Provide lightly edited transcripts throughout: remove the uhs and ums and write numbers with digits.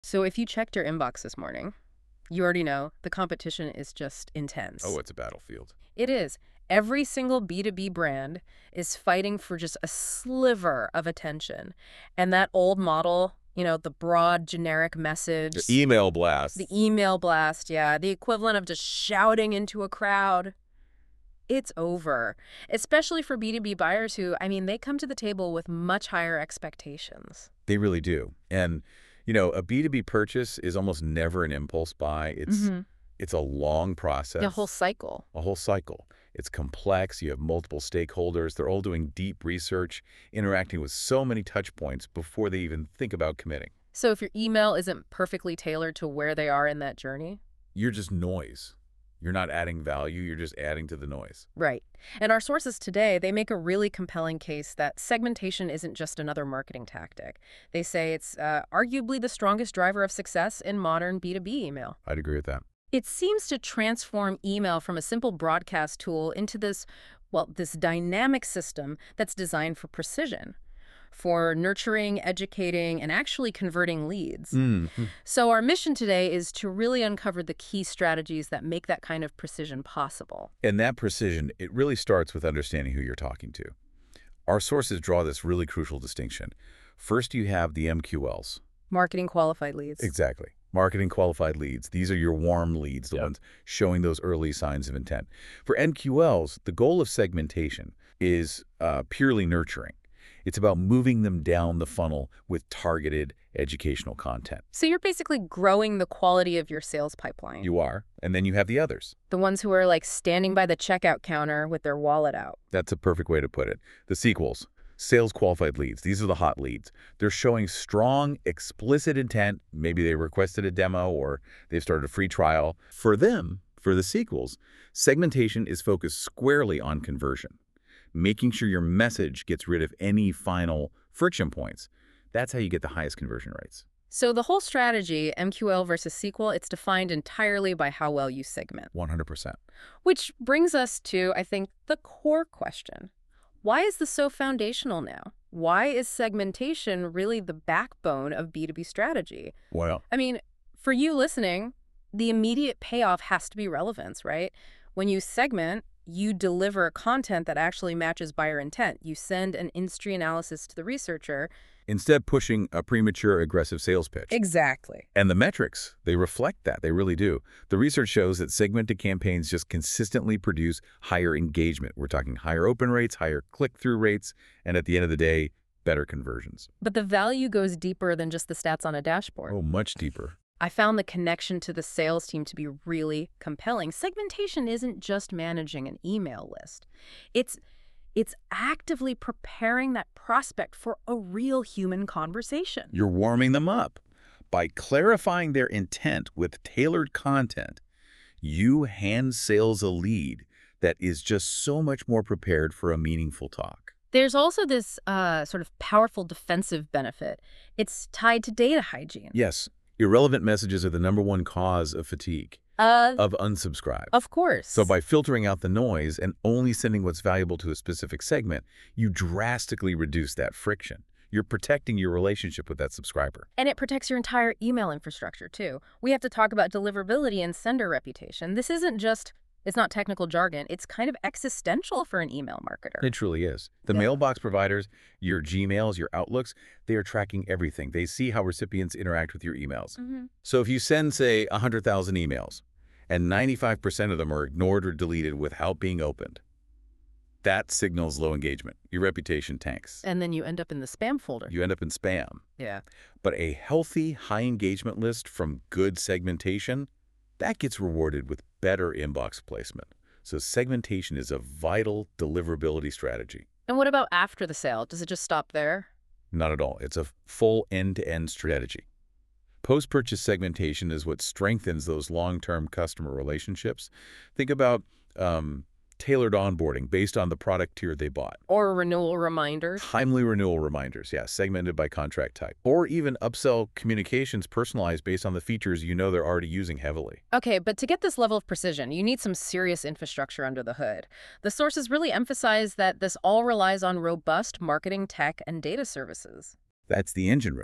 So if you checked your inbox this morning, you already know the competition is just Oh, intense. it's a battlefield. It is. Every single B2B brand is fighting for just a sliver of attention. And that old model, the broad generic The message, email the blasts. email blast, yeah, the equivalent of just shouting into a crowd, it's over. Especially for B2B buyers who, they come to the table with much higher expectations. They really do. And, a B2B purchase is almost never an impulse buy. Mm-hmm. It's a long The whole process, cycle. a whole cycle. It's complex. You have multiple stakeholders. They're all doing deep research, interacting with so many touch points before they even think about committing. So if your email isn't perfectly tailored to where they are in that journey, You're just noise. You're not adding value. You're just adding to the noise. right. And our sources today, they make a really compelling case that segmentation isn't just another marketing tactic. They say it's arguably the strongest driver of success in modern B2B email. I'd agree with that. It seems to transform email from a simple broadcast tool into this dynamic system that's designed for precision, for nurturing, educating, and actually converting leads. Mhm. So our mission today is to really uncover the key strategies that make that kind of precision possible. And that precision, it really starts with understanding who you're talking to. Our sources draw this really crucial distinction. First, you have the MQLs. Marketing qualified leads. Exactly. Marketing qualified leads. These are your warm leads, the Yep. ones showing those early signs of intent. For NQLs, the goal of segmentation is purely nurturing. It's about moving them down the funnel with targeted educational content. So you're basically growing the quality of your sales pipeline. You are. And then you have the others. The ones who are like standing by the checkout counter with their wallet out. That's a perfect way to put it. The sequels, sales qualified leads. These are the hot leads. They're showing strong, explicit intent. Maybe they requested a demo or they've started a free trial. For them, for the sequels, segmentation is focused squarely on conversion, making sure your message gets rid of any final friction points. That's how you get the highest conversion rates. So the whole strategy, MQL versus SQL, it's defined entirely by how well you segment. 100%. Which brings us to, I think, the core question. Why is this so foundational now? Why is segmentation really the backbone of B2B strategy? Well, I mean, for you listening, the immediate payoff has to be relevance, right? When you segment, you deliver content that actually matches buyer intent. You send an industry analysis to the researcher. instead pushing a premature, aggressive sales pitch. Exactly. And the metrics, they reflect that. They really do. The research shows that segmented campaigns just consistently produce higher engagement. We're talking higher open rates, higher click-through rates, and at the end of the day, better conversions. But the value goes deeper than just the stats on a dashboard. Oh, much deeper. I found the connection to the sales team to be really compelling. Segmentation isn't just managing an email list. It's actively preparing that prospect for a real human conversation. You're warming them up. By clarifying their intent with tailored content, you hand sales a lead that is just so much more prepared for a meaningful talk. There's also this sort of powerful defensive benefit. It's tied to data hygiene. Yes, irrelevant messages are the #1 cause of fatigue, of unsubscribe. Of course. So by filtering out the noise and only sending what's valuable to a specific segment, you drastically reduce that friction. You're protecting your relationship with that subscriber. And it protects your entire email infrastructure, too. We have to talk about deliverability and sender reputation. This isn't just, it's not technical jargon. It's kind of existential for an email marketer. It truly is. The Yeah. mailbox providers, your Gmails, your Outlooks, they are tracking everything. They see how recipients interact with your emails. Mm-hmm. So if you send, say, 100,000 emails, and 95% of them are ignored or deleted without being opened, that signals low engagement. Your reputation tanks. And then you end up in the spam folder. You end up in spam. Yeah. But a healthy, high engagement list from good segmentation, that gets rewarded with better inbox placement. So segmentation is a vital deliverability strategy. And what about after the sale? Does it just stop there? Not at all. It's a full end-to-end strategy. Post-purchase segmentation is what strengthens those long-term customer relationships. Think about tailored onboarding based on the product tier they bought. Or renewal reminders? Timely renewal reminders, yeah, segmented by contract type. Or even upsell communications personalized based on the features you know they're already using heavily. Okay, but to get this level of precision, you need some serious infrastructure under the hood. The sources really emphasize that this all relies on robust marketing tech and data services. That's the engine room.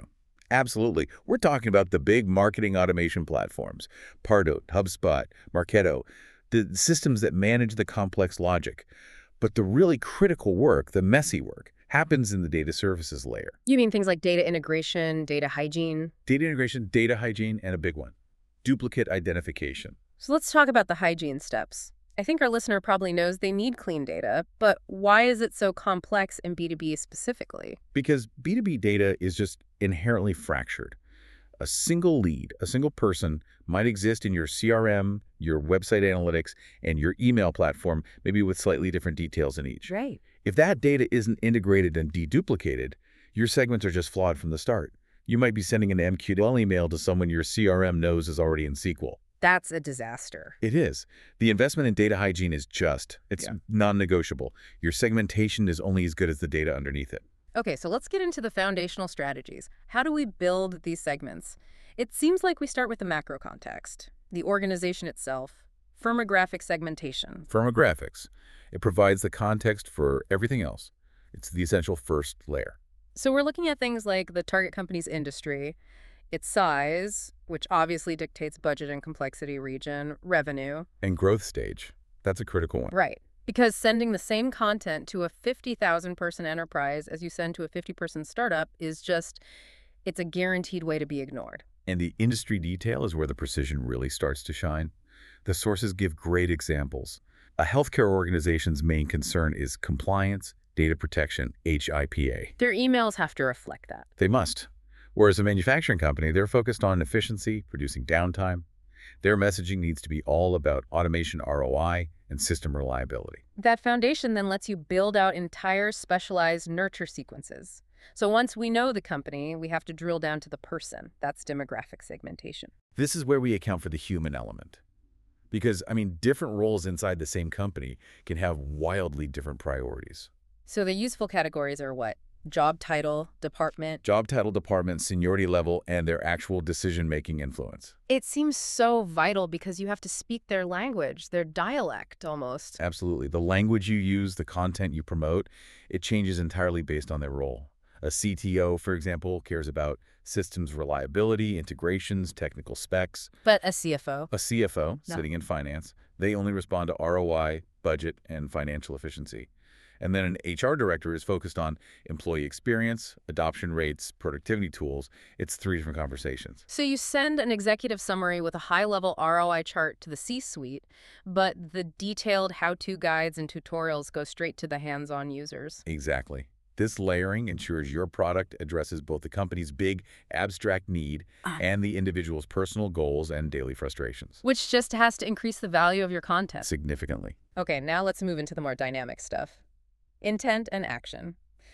Absolutely. We're talking about the big marketing automation platforms, Pardot, HubSpot, Marketo, the systems that manage the complex logic. But the really critical work, the messy work, happens in the data services layer. You mean things like data integration, data hygiene? Data integration, data hygiene, and a big one, duplicate identification. So let's talk about the hygiene steps. I think our listener probably knows they need clean data, but why is it so complex in B2B specifically? Because B2B data is just inherently fractured. A single lead, a single person might exist in your CRM, your website analytics, and your email platform, maybe with slightly different details in each. Right. If that data isn't integrated and deduplicated, your segments are just flawed from the start. You might be sending an MQL email to someone your CRM knows is already in SQL. That's a disaster. It is. The investment in data hygiene is it's non-negotiable. Your segmentation is only as good as the data underneath it. Okay, so let's get into the foundational strategies. How do we build these segments? It seems like we start with the macro context, the organization itself, firmographic segmentation. Firmographics. It provides the context for everything else. It's the essential first layer. So we're looking at things like the target company's industry, its size, which obviously dictates budget and complexity, region, revenue. And growth stage. That's a critical one. Right. Because sending the same content to a 50,000-person enterprise as you send to a 50-person startup is it's a guaranteed way to be ignored. And the industry detail is where the precision really starts to shine. The sources give great examples. A healthcare organization's main concern is compliance, data protection, HIPAA. Their emails have to reflect that. They must. Whereas a manufacturing company, they're focused on efficiency, reducing downtime. Their messaging needs to be all about automation ROI and system reliability. That foundation then lets you build out entire specialized nurture sequences. So once we know the company, we have to drill down to the person. That's demographic segmentation. This is where we account for the human element. Because, different roles inside the same company can have wildly different priorities. So the useful categories are what? Job title, department. Job title, department, seniority level, and their actual decision-making influence. It seems so vital because you have to speak their language, their dialect almost. Absolutely. The language you use, the content you promote, it changes entirely based on their role. A CTO, for example, cares about systems reliability, integrations, technical specs. But a CFO? A CFO, sitting in finance, they only respond to ROI, budget, and financial efficiency. And then an HR director is focused on employee experience, adoption rates, productivity tools. It's 3 different conversations. So you send an executive summary with a high-level ROI chart to the C-suite, but the detailed how-to guides and tutorials go straight to the hands-on users. Exactly. This layering ensures your product addresses both the company's big, abstract need and the individual's personal goals and daily frustrations. Which just has to increase the value of your content. Significantly. Okay, now let's move into the more dynamic stuff. Intent and action.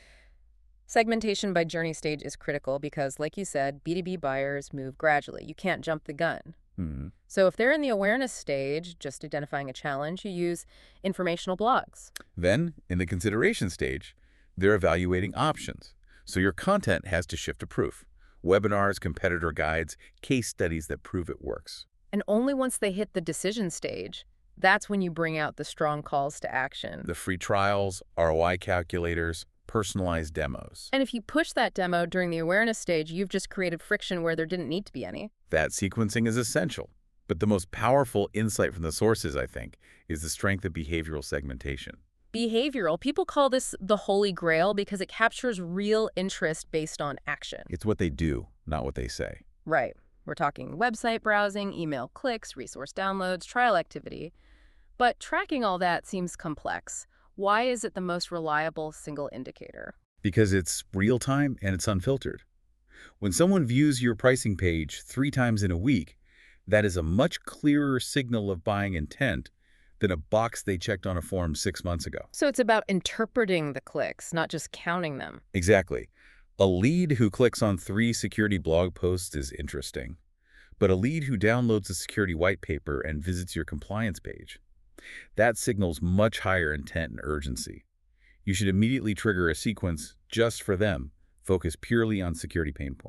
Segmentation by journey stage is critical because, like you said, B2B buyers move gradually. You can't jump the gun. So if they're in the awareness stage, just identifying a challenge, you use informational blogs. Then, in the consideration stage, they're evaluating options. So your content has to shift to proof. Webinars, competitor guides, case studies that prove it works. And only once they hit the decision stage, that's when you bring out the strong calls to action. The free trials, ROI calculators, personalized demos. And if you push that demo during the awareness stage, you've just created friction where there didn't need to be any. That sequencing is essential. But the most powerful insight from the sources, I think, is the strength of behavioral segmentation. Behavioral, people call this the holy grail because it captures real interest based on action. It's what they do, not what they say. Right. We're talking website browsing, email clicks, resource downloads, trial activity. But tracking all that seems complex. Why is it the most reliable single indicator? Because it's real-time and it's unfiltered. When someone views your pricing page 3 times in a week, that is a much clearer signal of buying intent than a box they checked on a form 6 months ago. So it's about interpreting the clicks, not just counting them. Exactly. A lead who clicks on 3 security blog posts is interesting, but a lead who downloads a security white paper and visits your compliance page, that signals much higher intent and urgency. You should immediately trigger a sequence just for them, focused purely on security pain points.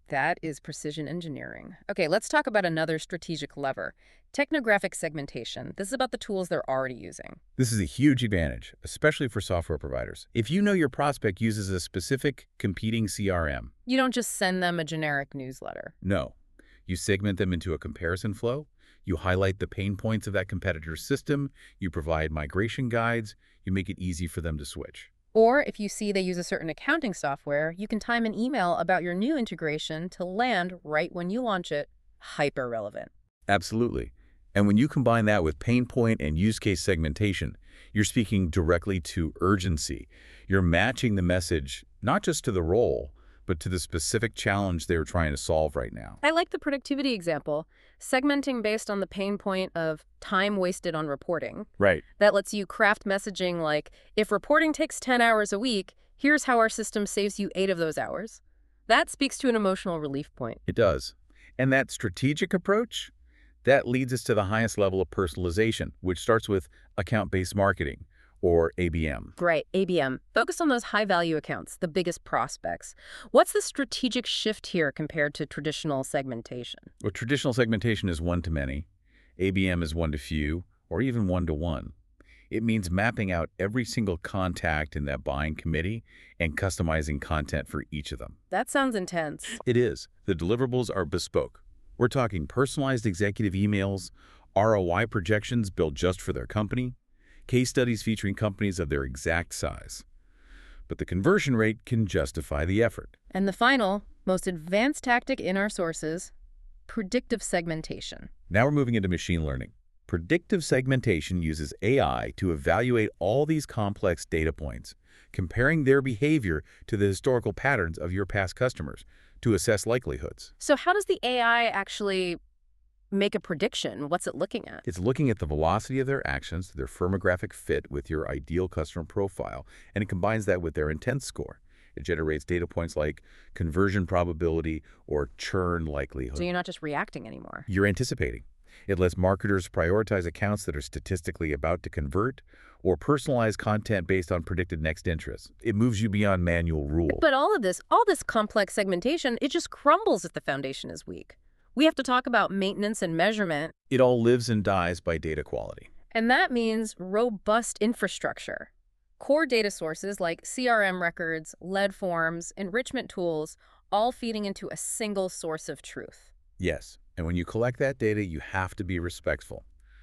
That is precision engineering. Okay, let's talk about another strategic lever, technographic segmentation. This is about the tools they're already using. This is a huge advantage, especially for software providers. If you know your prospect uses a specific competing CRM, You don't just send them a generic newsletter. no. You segment them into a comparison flow, you highlight the pain points of that competitor's system, you provide migration guides, you make it easy for them to switch. Or if you see they use a certain accounting software, you can time an email about your new integration to land right when you launch it, hyper relevant. Absolutely. And when you combine that with pain point and use case segmentation, you're speaking directly to urgency. You're matching the message not just to the role, but to the specific challenge they're trying to solve right now. I like the productivity example, segmenting based on the pain point of time wasted on reporting. Right. That lets you craft messaging like, if reporting takes 10 hours a week, here's how our system saves you 8 of those hours. That speaks to an emotional relief point. It does. And that strategic approach, that leads us to the highest level of personalization, which starts with account-based marketing, or ABM. Right, ABM. Focus on those high-value accounts, the biggest prospects. What's the strategic shift here compared to traditional segmentation? Well, traditional segmentation is one-to-many. ABM is one-to-few, or even one-to-one. It means mapping out every single contact in that buying committee and customizing content for each of them. That sounds intense. It is. The deliverables are bespoke. We're talking personalized executive emails, ROI projections built just for their company, case studies featuring companies of their exact size. But the conversion rate can justify the effort. And the final, most advanced tactic in our sources, predictive segmentation. Now we're moving into machine learning. Predictive segmentation uses AI to evaluate all these complex data points, comparing their behavior to the historical patterns of your past customers to assess likelihoods. So how does the AI actually make a prediction? What's it looking at? It's looking at the velocity of their actions, their firmographic fit with your ideal customer profile, and it combines that with their intent score. It generates data points like conversion probability or churn likelihood. So you're not just reacting anymore. You're anticipating. It lets marketers prioritize accounts that are statistically about to convert or personalize content based on predicted next interests. It moves you beyond manual rule. But all this complex segmentation, it just crumbles if the foundation is weak. We have to talk about maintenance and measurement. It all lives and dies by data quality. And that means robust infrastructure. Core data sources like CRM records, lead forms, enrichment tools, all feeding into a single source of truth. Yes, and when you collect that data, you have to be respectful.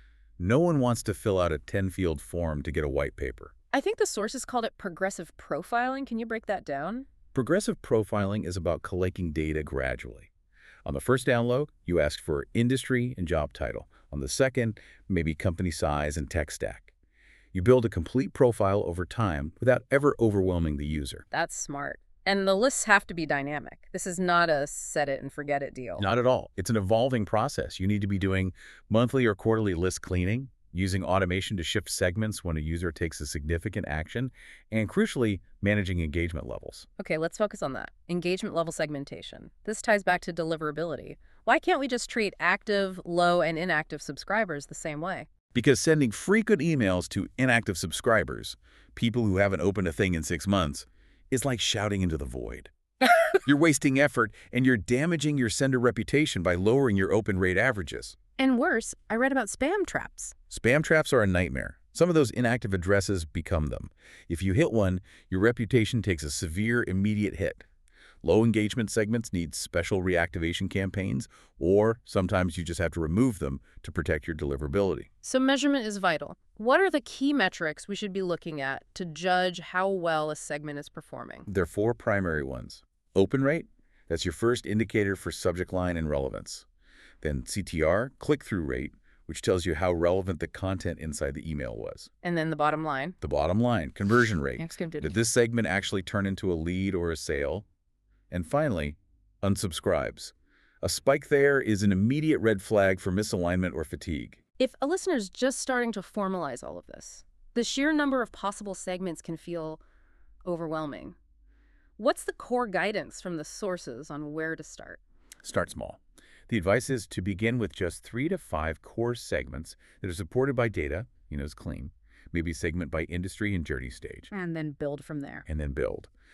No one wants to fill out a 10-field form to get a white paper. I think the sources called it progressive profiling. Can you break that down? Progressive profiling is about collecting data gradually. On the first download, you ask for industry and job title. On the second, maybe company size and tech stack. You build a complete profile over time without ever overwhelming the user. That's smart. And the lists have to be dynamic. This is not a set it and forget it deal. Not at all. It's an evolving process. You need to be doing monthly or quarterly list cleaning, using automation to shift segments when a user takes a significant action, and crucially, managing engagement levels. Okay, let's focus on that. Engagement level segmentation. This ties back to deliverability. Why can't we just treat active, low, and inactive subscribers the same way? Because sending frequent emails to inactive subscribers, people who haven't opened a thing in 6 months, is like shouting into the void. You're wasting effort, and you're damaging your sender reputation by lowering your open rate averages. And worse, I read about spam traps. Spam traps are a nightmare. Some of those inactive addresses become them. If you hit one, your reputation takes a severe, immediate hit. Low engagement segments need special reactivation campaigns, or sometimes you just have to remove them to protect your deliverability. So measurement is vital. What are the key metrics we should be looking at to judge how well a segment is performing? There are 4 primary ones. Open rate, that's your first indicator for subject line and relevance. Then CTR, click-through rate, which tells you how relevant the content inside the email was. And then the bottom line. The bottom line, conversion rate. Did Did this segment actually turn into a lead or a sale? And finally, unsubscribes. A spike there is an immediate red flag for misalignment or fatigue. If a listener's just starting to formalize all of this, the sheer number of possible segments can feel overwhelming. What's the core guidance from the sources on where to start? Start small. The advice is to begin with just 3 to 5 core segments that are supported by data, is clean, maybe segment by industry and journey stage, And then build from there. and then build.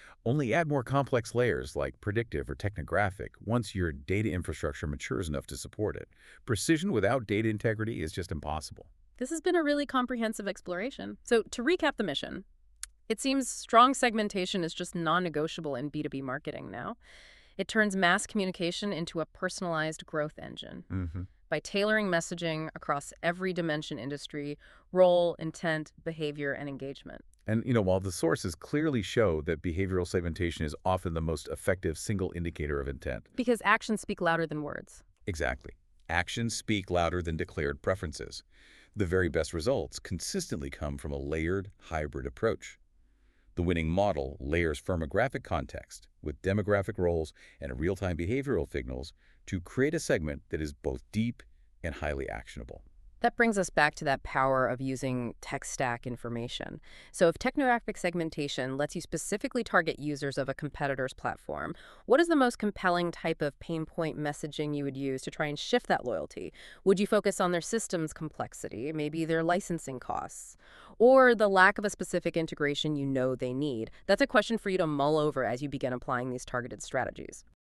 Only add more complex layers like predictive or technographic once your data infrastructure matures enough to support it. Precision without data integrity is just impossible. This has been a really comprehensive exploration. So to recap the mission, it seems strong segmentation is just non-negotiable in B2B marketing now. It turns mass communication into a personalized growth engine. Hmm. By tailoring messaging across every dimension industry, role, intent, behavior, and engagement. And, while the sources clearly show that behavioral segmentation is often the most effective single indicator of intent. Because actions speak louder than words. Exactly. Actions speak louder than declared preferences. The very best results consistently come from a layered, hybrid approach. The winning model layers firmographic context with demographic roles and real-time behavioral signals to create a segment that is both deep and highly actionable. That brings us back to that power of using tech stack information. So if technographic segmentation lets you specifically target users of a competitor's platform, what is the most compelling type of pain point messaging you would use to try and shift that loyalty? Would you focus on their system's complexity, maybe their licensing costs, or the lack of a specific integration you know they need? That's a question for you to mull over as you begin applying these targeted strategies.